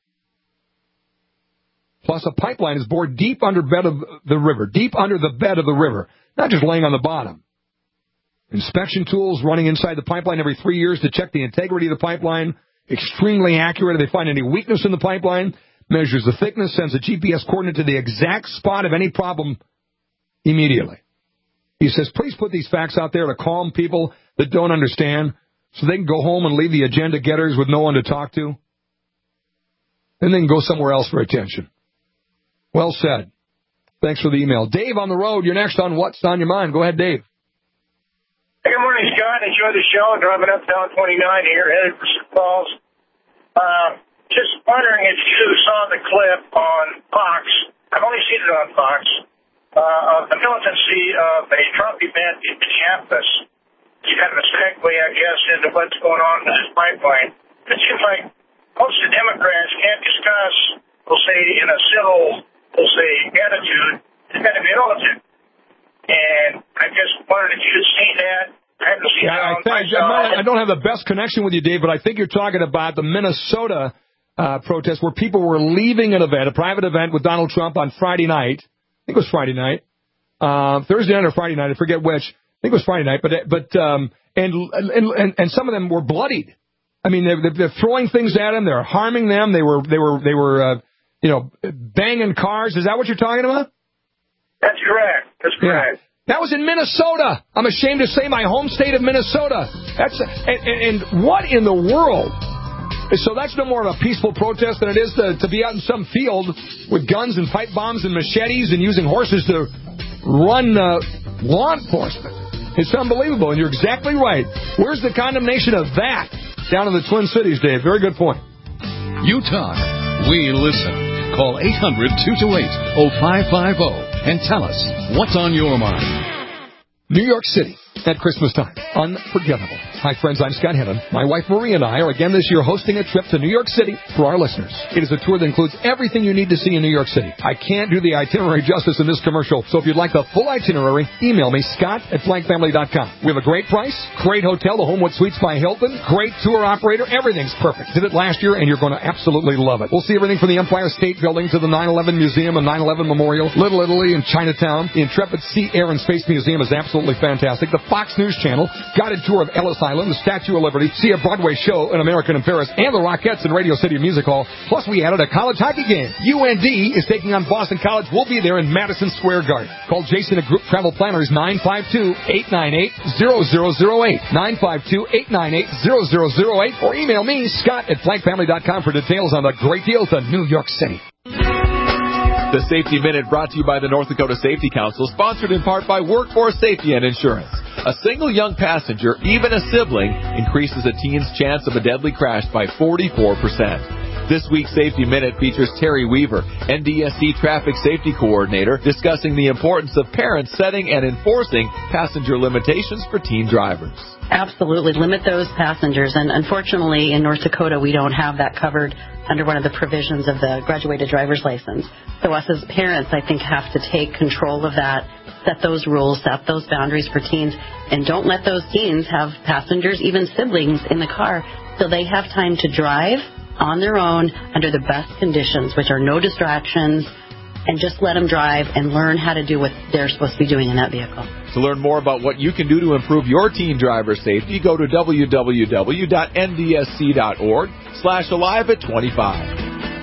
Plus, a pipeline is bored deep under the bed of the river, not just laying on the bottom. Inspection tools running inside the pipeline every 3 years to check the integrity of the pipeline. Extremely accurate. If they find any weakness in the pipeline, measures the thickness, sends a GPS coordinate to the exact spot of any problem immediately. He says, please put these facts out there to calm people that don't understand so they can go home and leave the agenda getters with no one to talk to. And then go somewhere else for attention. Well said. Thanks for the email. Dave on the road, you're next on What's on Your Mind. Go ahead, Dave. Hey, good morning, Scott. Enjoy the show. Driving uptown 29 here, headed for Sioux Falls. Just wondering if you saw the clip on Fox. I've only seen it on Fox. Of the militancy of a Trump event in Minneapolis. It's kind of a segue, I guess, into what's going on in this pipeline. It seems like most of the Democrats can't discuss, we'll say, in a civil, we'll say, attitude. It's got to be militant. And I just wondered if you had seen that. I haven't seen it. I don't have the best connection with you, Dave, but I think you're talking about the Minnesota protest where people were leaving an event, a private event with Donald Trump on Friday night. I think it was Friday night, Thursday night or Friday night. I forget which. I think it was Friday night. And some of them were bloodied. I mean, they're throwing things at them. They're harming them. They were banging cars. Is that what you're talking about? That's correct. That's correct. Yeah. That was in Minnesota. I'm ashamed to say my home state of Minnesota. And what in the world? So that's no more of a peaceful protest than it is to be out in some field with guns and pipe bombs and machetes and using horses to run law enforcement. It's unbelievable, and you're exactly right. Where's the condemnation of that down in the Twin Cities, Dave? Very good point. You talk, we listen. Call 800-228-0550 and tell us what's on your mind. New York City. at Christmas time. Unforgettable. Hi, friends. I'm Scott Hennon. My wife Marie and I are again this year hosting a trip to New York City for our listeners. It is a tour that includes everything you need to see in New York City. I can't do the itinerary justice in this commercial, so if you'd like the full itinerary, email me, scott@blankfamily.com. We have a great price, great hotel, the Homewood Suites by Hilton, great tour operator. Everything's perfect. Did it last year, and you're going to absolutely love it. We'll see everything from the Empire State Building to the 9/11 Museum and 9/11 Memorial, Little Italy and Chinatown. The Intrepid Sea, Air, and Space Museum is absolutely fantastic. The Fox News Channel, guided tour of Ellis Island, the Statue of Liberty, see a Broadway show, An American in Paris, and the Rockettes in Radio City Music Hall. Plus, we added a college hockey game. UND is taking on Boston College. We'll be there in Madison Square Garden. Call Jason at Group Travel Planners, 952-898-0008, 952-898-0008, or email me, Scott@blankfamily.com, for details on the great deal to New York City. The Safety Minute brought to you by the North Dakota Safety Council, sponsored in part by Workforce Safety and Insurance. A single young passenger, even a sibling, increases a teen's chance of a deadly crash by 44%. This week's Safety Minute features Terry Weaver, NDSC Traffic Safety Coordinator, discussing the importance of parents setting and enforcing passenger limitations for teen drivers. Absolutely. Limit those passengers. And unfortunately, in North Dakota, we don't have that covered under one of the provisions of the graduated driver's license. So us as parents, I think, have to take control of that, set those rules, set those boundaries for teens, and don't let those teens have passengers, even siblings, in the car, so they have time to drive on their own under the best conditions, which are no distractions, and just let them drive and learn how to do what they're supposed to be doing in that vehicle. To learn more about what you can do to improve your teen driver safety, go to www.ndsc.org/alive@25.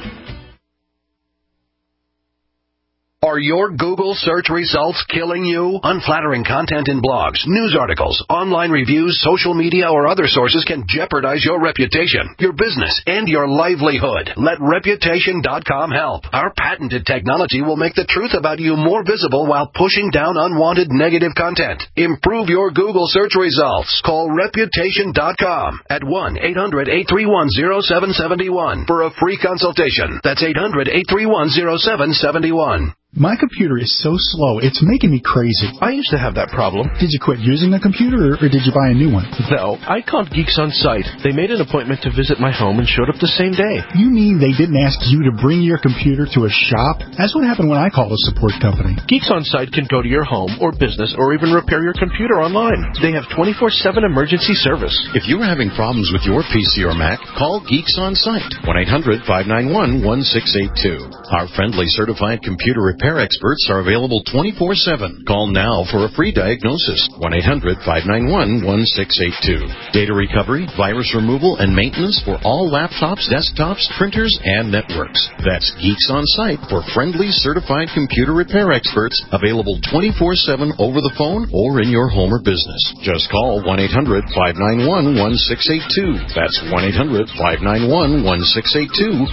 Are your Google search results killing you? Unflattering content in blogs, news articles, online reviews, social media, or other sources can jeopardize your reputation, your business, and your livelihood. Let Reputation.com help. Our patented technology will make the truth about you more visible while pushing down unwanted negative content. Improve your Google search results. Call Reputation.com at 1-800-831-0771 for a free consultation. That's 800-831-0771. My computer is so slow, it's making me crazy. I used to have that problem. Did you quit using the computer, or did you buy a new one? No, I called Geeks On Site. They made an appointment to visit my home and showed up the same day. You mean they didn't ask you to bring your computer to a shop? That's what happened when I called a support company. Geeks On Site can go to your home or business or even repair your computer online. They have 24/7 emergency service. If you're having problems with your PC or Mac, call Geeks On Site, 1-800-591-1682. Our friendly certified computer repair experts are available 24/7. Call now for a free diagnosis. 1-800-591-1682. Data recovery, virus removal, and maintenance for all laptops, desktops, printers, and networks. That's Geeks On Site for friendly certified computer repair experts, available 24/7 over the phone or in your home or business. Just call 1-800-591-1682. That's 1-800-591-1682.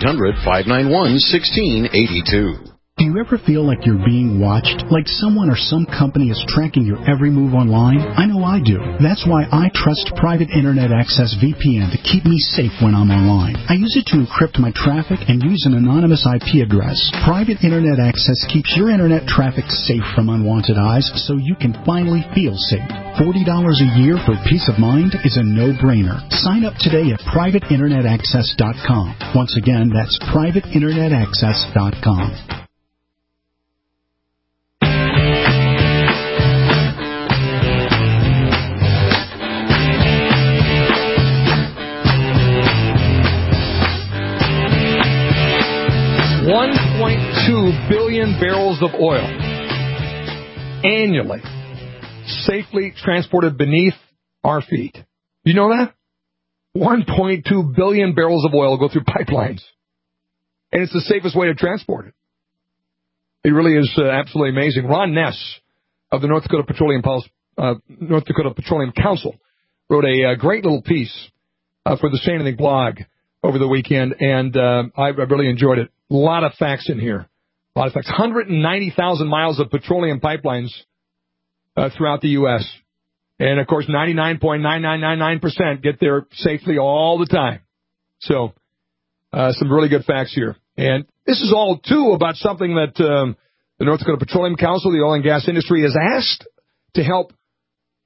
1-800-591-1682. Do you ever feel like you're being watched? Like someone or some company is tracking your every move online? I know I do. That's why I trust Private Internet Access VPN to keep me safe when I'm online. I use it to encrypt my traffic and use an anonymous IP address. Private Internet Access keeps your internet traffic safe from unwanted eyes, so you can finally feel safe. $40 a year for peace of mind is a no-brainer. Sign up today at privateinternetaccess.com. Once again, that's privateinternetaccess.com. $1.2 billion barrels of oil annually safely transported beneath our feet. You know that? 1.2 billion barrels of oil go through pipelines. And it's the safest way to transport it. It really is absolutely amazing. Ron Ness of the North Dakota Petroleum Council wrote a great little piece for the St. Anything blog over the weekend, and I really enjoyed it. A lot of facts in here. A lot of facts. 190,000 miles of petroleum pipelines throughout the U.S. And, of course, 99.9999% get there safely all the time. So, some really good facts here. And this is all, too, about something that the North Dakota Petroleum Council, the oil and gas industry, has asked to help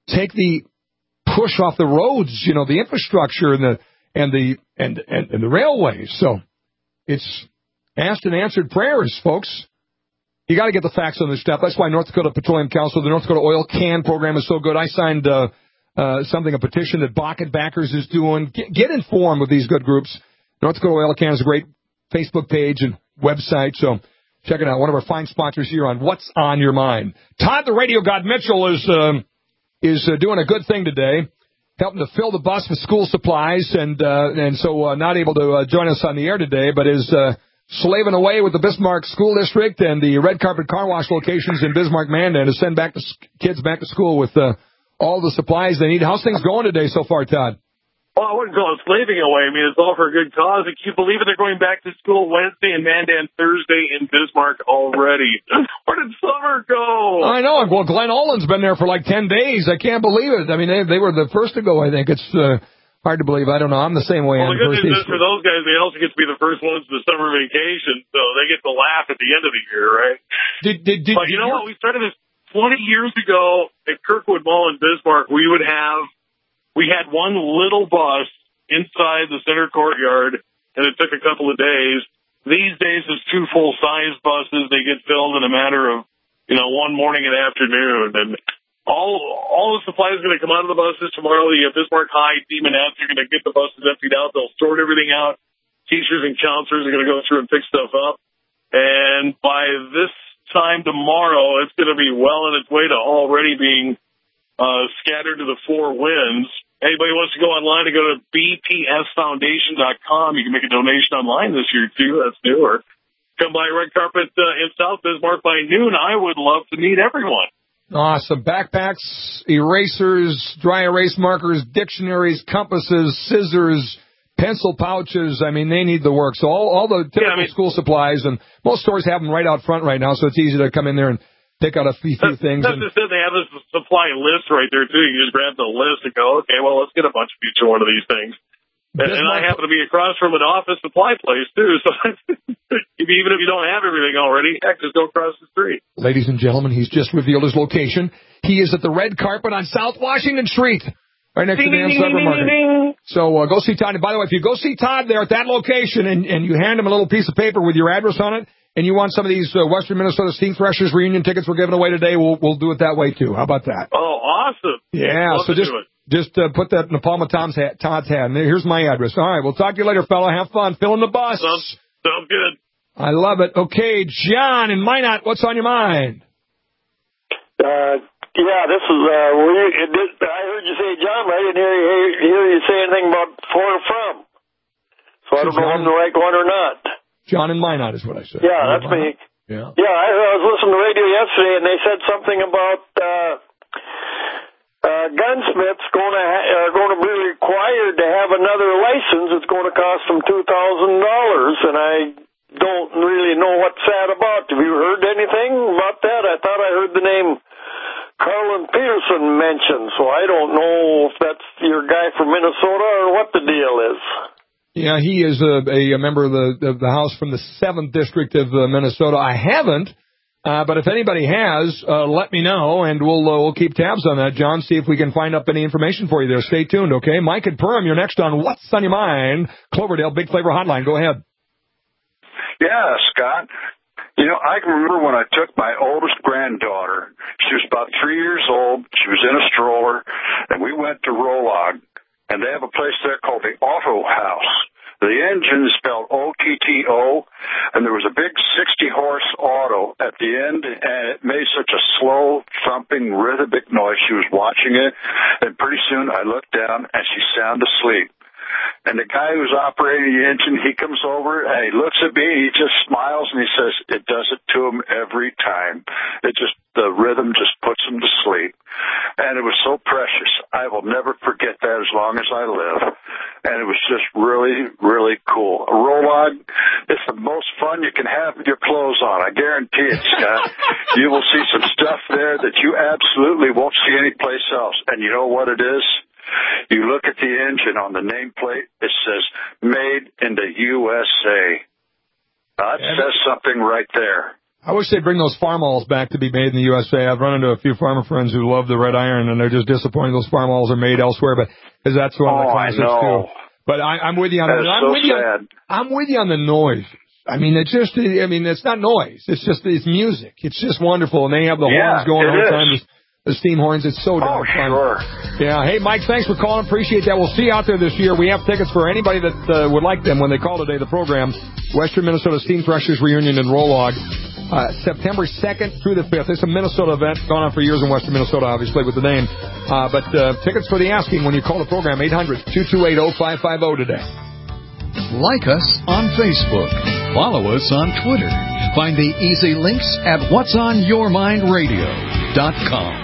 take the push off the roads, you know, the infrastructure and the railways. So it's asked and answered prayers, folks. You got to get the facts on this stuff. That's why North Dakota Petroleum Council, the North Dakota Oil Can program is so good. I signed a petition that Bakken Backers is doing. Get informed with these good groups. North Dakota Oil Can is a great Facebook page and website, so check it out. One of our fine sponsors here on What's on Your Mind. Todd the Radio God Mitchell is doing a good thing today, helping to fill the bus with school supplies, and so not able to join us on the air today, but is slaving away with the Bismarck School District and the red carpet car wash locations in Bismarck, Mandan to send kids back to school with all the supplies they need. How's things going today so far, Todd? Well, I wouldn't call it slaving away. I mean, it's all for a good cause. Can you believe it? They're going back to school Wednesday in Mandan, Thursday in Bismarck already. Where did summer go? I know. Well, Glen Olin's been there for like 10 days. I can't believe it. I mean, they were the first to go, I think. It's hard to believe. I don't know. I'm the same way. Well, the good news is for those guys, they also get to be the first ones to the summer vacation, so they get to laugh at the end of the year, right? But you know what? We started this 20 years ago at Kirkwood Mall in Bismarck. We had one little bus inside the center courtyard, and it took a couple of days. These days, it's 2 full-size buses. They get filled in a matter of, one morning and afternoon. And all the supplies are going to come out of the buses tomorrow. The Bismarck High team and Ats are going to get the buses emptied out. They'll sort everything out. Teachers and counselors are going to go through and pick stuff up. And by this time tomorrow, it's going to be well on its way to already being scattered to the 4 winds. Anybody wants to go online and go to bpsfoundation.com. You can make a donation online this year, too. That's new. Or come by Red Carpet in South Bismarck by noon. I would love to meet everyone. Awesome. Backpacks, erasers, dry erase markers, dictionaries, compasses, scissors, pencil pouches. I mean, they need the work. So all the typical school supplies, and most stores have them right out front right now, so it's easy to come in there and pick out a few things. That's just it. They have this supply list right there, too. You just grab the list and go, okay, well, let's get a bunch of each one of these things. And I happen to be across from an office supply place, too. So even if you don't have everything already, heck, just go across the street. Ladies and gentlemen, he's just revealed his location. He is at the red carpet on South Washington Street, right next to Dan's Supermarket. So go see Todd. And by the way, if you go see Todd there at that location and you hand him a little piece of paper with your address on it, and you want some of these Western Minnesota Steam Threshers reunion tickets we're giving away today, we'll do it that way, too. How about that? Oh, awesome. Yeah, so just put that in the palm of Todd's hat. And here's my address. All right, we'll talk to you later, fella. Have fun. Fill in the bus. Sounds good. I love it. Okay, John in Minot, what's on your mind? Yeah, this is, I heard you say John, but I didn't hear you say anything about for or from. So I don't know if I'm the right one or not. John in Minot is what I said. Yeah, that's me. Yeah. Yeah, I was listening to the radio yesterday, and they said something about gunsmiths are going to be required to have another license. It's going to cost them $2,000, and I don't really know what's that about. Have you heard anything about that? I thought I heard the name Carlin Peterson mentioned, so I don't know if that's your guy from Minnesota or what the deal is. Yeah, he is a member of the House from the 7th District of Minnesota. I haven't, but if anybody has, let me know, and we'll keep tabs on that, John, see if we can find up any information for you there. Stay tuned, okay? Mike and Perham, you're next on What's on Your Mind? Cloverdale Big Flavor Hotline. Go ahead. Yeah, Scott. I can remember when I took my oldest granddaughter. She was about 3 years old. She was in a stroller, and we went to Rolog. And they have a place there called the Auto House. The engine is spelled O-T-T-O, and there was a big 60-horse auto at the end, and it made such a slow, thumping, rhythmic noise. She was watching it, and pretty soon I looked down, and she sound asleep. And the guy who's operating the engine, he comes over, and he looks at me, and he just smiles, and he says, it does it to him every time. The rhythm just puts him to sleep. And it was so precious. I will never forget that as long as I live. And it was just really, really cool. A Rolog, it's the most fun you can have with your clothes on. I guarantee it, Scott. You will see some stuff there that you absolutely won't see anyplace else. And you know what it is? You look at the engine on the nameplate, it says, made in the USA. That says something right there. I wish they'd bring those farm balls back to be made in the USA. I've run into a few farmer friends who love the red iron, and they're just disappointed those farm balls are made elsewhere, but because that's one of the classics too. But I'm with you on that. I'm with you on the noise. I mean, it's not noise. It's music. It's just wonderful, and they have the horns going all the time. The steam horns, it's so darn fun. Sure. Yeah. Hey, Mike, thanks for calling. Appreciate that. We'll see you out there this year. We have tickets for anybody that would like them when they call today, the program. Western Minnesota Steam Threshers Reunion in Rolog, September 2nd through the 5th. It's a Minnesota event, gone on for years in Western Minnesota, obviously, with the name. But tickets for the asking when you call the program, 800-228-0550 today. Like us on Facebook. Follow us on Twitter. Find the easy links at whatsonyourmindradio.com.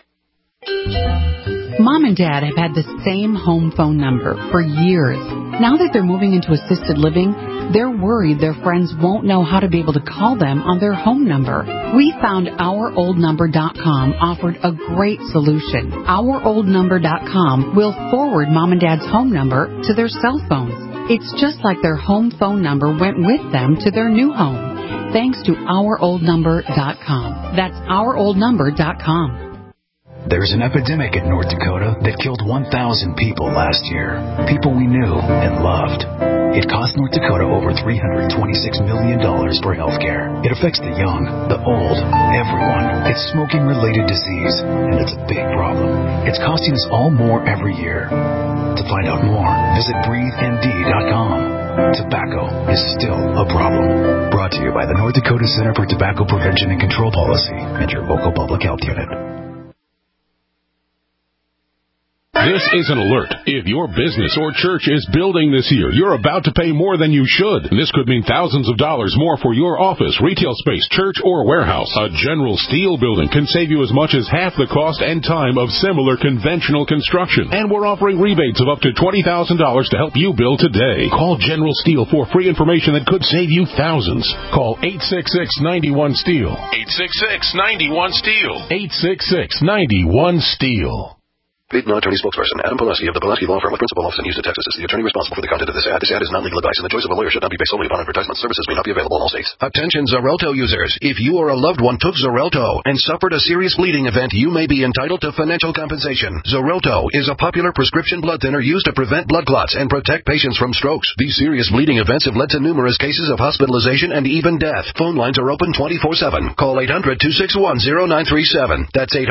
Mom and Dad have had the same home phone number for years. Now that they're moving into assisted living, they're worried their friends won't know how to be able to call them on their home number. We found OurOldNumber.com offered a great solution. OurOldNumber.com will forward Mom and Dad's home number to their cell phones. It's just like their home phone number went with them to their new home. Thanks to OurOldNumber.com. That's OurOldNumber.com. There's an epidemic in North Dakota that killed 1,000 people last year. People we knew and loved. It cost North Dakota over $326 million for health care. It affects the young, the old, everyone. It's smoking-related disease, and it's a big problem. It's costing us all more every year. To find out more, visit BreatheND.com. Tobacco is still a problem. Brought to you by the North Dakota Center for Tobacco Prevention and Control Policy and your local public health unit. This is an alert. If your business or church is building this year, you're about to pay more than you should. This could mean thousands of dollars more for your office, retail space, church, or warehouse. A General Steel building can save you as much as half the cost and time of similar conventional construction. And we're offering rebates of up to $20,000 to help you build today. Call General Steel for free information that could save you thousands. Call 866-91-STEEL. 866-91-STEEL. 866-91-STEEL. Lead non-attorney spokesperson Adam Pulaski of the Pulaski Law Firm with principal office in Houston, Texas, is the attorney responsible for the content of this ad. This ad is not legal advice, and the choice of a lawyer should not be based solely upon advertisement. Services may not be available in all states. Attention Xarelto users. If you or a loved one took Xarelto and suffered a serious bleeding event, you may be entitled to financial compensation. Xarelto is a popular prescription blood thinner used to prevent blood clots and protect patients from strokes. These serious bleeding events have led to numerous cases of hospitalization and even death. Phone lines are open 24/7. Call 800-261-0937. That's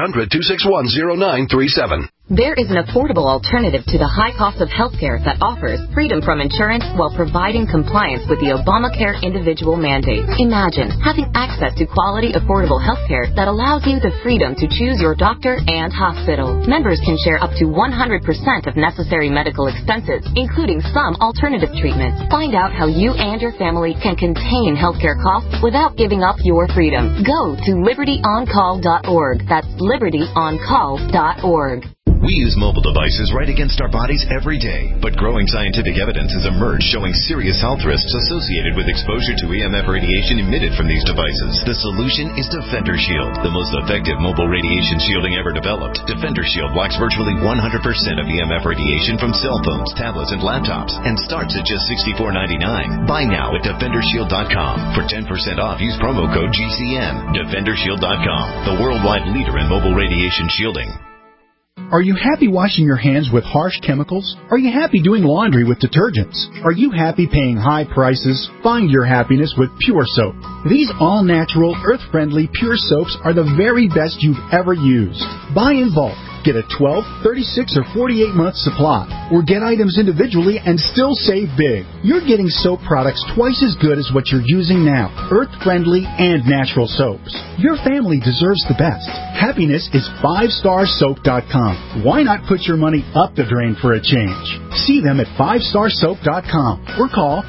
800-261-0937. There is an affordable alternative to the high cost of health care that offers freedom from insurance while providing compliance with the Obamacare individual mandate. Imagine having access to quality, affordable health care that allows you the freedom to choose your doctor and hospital. Members can share up to 100% of necessary medical expenses, including some alternative treatments. Find out how you and your family can contain healthcare costs without giving up your freedom. Go to libertyoncall.org. That's libertyoncall.org. We use mobile devices right against our bodies every day, but growing scientific evidence has emerged showing serious health risks associated with exposure to EMF radiation emitted from these devices. The solution is Defender Shield, the most effective mobile radiation shielding ever developed. Defender Shield blocks virtually 100% of EMF radiation from cell phones, tablets, and laptops, and starts at just $64.99. Buy now at DefenderShield.com. For 10% off, use promo code GCN. DefenderShield.com, the worldwide leader in mobile radiation shielding. Are you happy washing your hands with harsh chemicals? Are you happy doing laundry with detergents? Are you happy paying high prices? Find your happiness with Pure Soap. These all-natural, earth-friendly Pure Soaps are the very best you've ever used. Buy in bulk. Get a 12, 36, or 48-month supply. Or get items individually and still save big. You're getting soap products twice as good as what you're using now. Earth-friendly and natural soaps. Your family deserves the best. Happiness is 5starsoap.com. Why not put your money up the drain for a change? See them at 5starsoap.com or call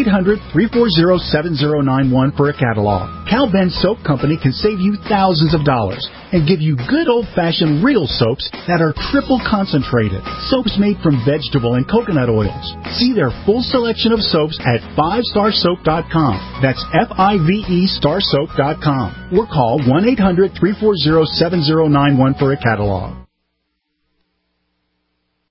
1-800-340-7091 for a catalog. Cal Ben Soap Company can save you thousands of dollars and give you good old-fashioned real soaps that are triple concentrated. Soaps made from vegetable and coconut oils. See their full selection of soaps at 5starsoap.com. That's F-I-V-E starsoap.com. Or call 1-800-340-7091 for a catalog.